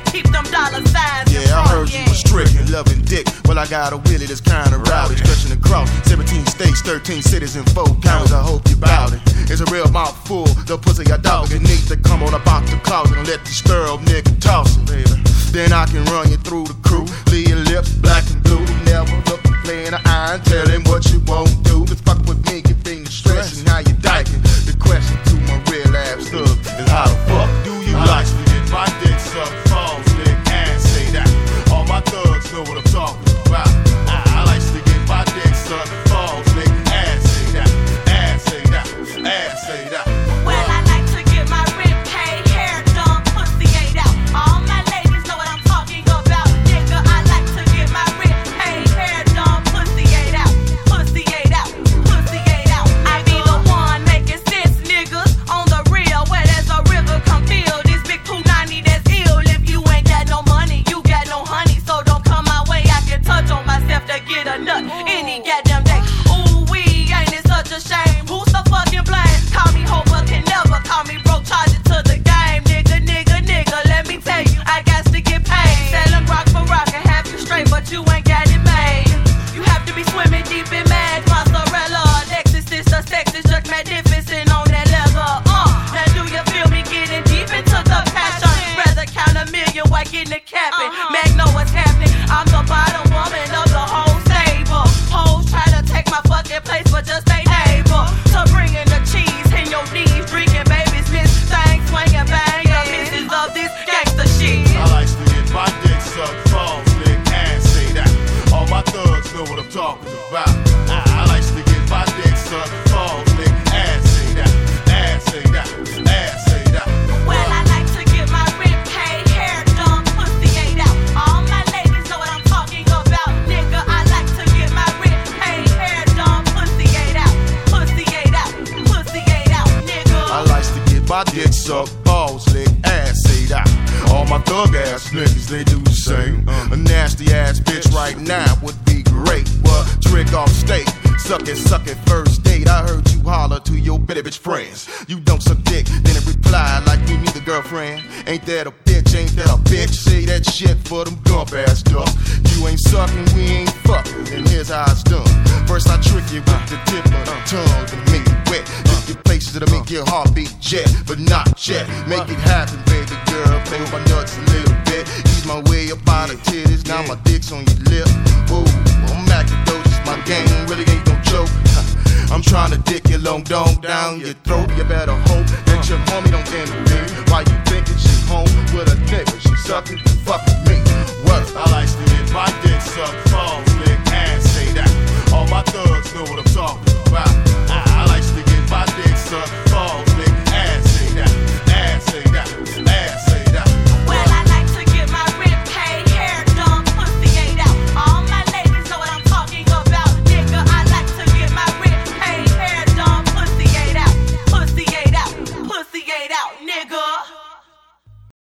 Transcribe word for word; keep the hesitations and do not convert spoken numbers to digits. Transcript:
keep them dollar signs. Yeah, I heard you was strict and loving dick. Well, I got a willie that's kinda rowdy, stretching across seventeen states, thirteen cities, and four counties. I hope you bout it. It's a real mouthful, the pussy I dog. You need to come on about the closet and let this thorough nigga toss it, baby. Then I can run you through the crew, leave your lips black and blue. Never look a play in the eye and tell him what you won't do. Just fuck with me, get things stressed and how you diking. The question to my real ass thug is how the fuck do you like to get my dick sucked, balls, dick, ass, say that. All my thugs know what I'm talking about. I, I like to get my dick sucked, balls, dick, ass, say that, ass, say that, ass, say that. Well, I like to get my rent paid, hair done, pussy ate out. All my ladies know what I'm talking about, nigga. I like to get my rent paid, hair done, pussy ate out, pussy ate out, pussy ate out. I be the one making sense, niggas, on the real. Where there's a river, come feel this big punani that's ill. If you ain't got no money, you got no honey, so don't come my way. I can touch on myself to get a nut any goddamn day. Ooh wee, ain't it such a shame? Who's the fucking blame? Call me hoe, but can never call me broke. Charge it to the game, nigga, nigga, nigga. Let me tell you, I got to get paid. Selling rock for rock and have you straight, but you ain't got it made. You have to be swimming deep in mad mozzarella. Lexus is the sex is just magnificent on that leather. Uh, now do you feel me getting deep into the passion? Rather count a million while getting it capping. Mag know what's happening. I'm the bottom woman of the whole stable. Hoes try to take my fucking place, but just ain't able to bring in the cheese in your knees. Drinking babies, miss things, swinging bang. The misses of this gangsta shit. I like to get my dick sucked, balls, dick, ass, say that. All my thugs know what I'm talking about. I, I like to get my dick sucked, balls, dick, ass, say that, ass, say that, ass, say that. Well, I like to get my rent paid, hair done, pussy ate out. All my ladies know what I'm talking about, nigga. I like to get my rent paid, hair done, pussy ate out, pussy ate out, pussy ate out, nigga. I like to get my dick sucked, balls, lick, ass, say that. All my thug ass niggas, they do the same. A nasty ass bitch right now would be great. What? Trick off steak, suck it, suck it, first date. I heard you holler to your bitty bitch friends. You don't suck dick, then it reply like you need a girlfriend. Ain't that a bitch, ain't that a bitch? Say that shit for them gump ass ducks. You ain't sucking, we ain't fucking, and here's how it's done. First I trick you with the tip of the tongue to make it wet. Lift your places that'll make your heartbeat jet, but not yet. Make it happen, baby girl. Play with my nuts a little bit. Ease my way up out of titties. Now my dick's on your lip. Ooh, I'm macadocious. My game really ain't no joke. I'm trying to dick your long dong down your throat. You better hope that your homie don't intervene. Why you thinking she home with a nigga? She sucking, fucking me. What? I like to get my dick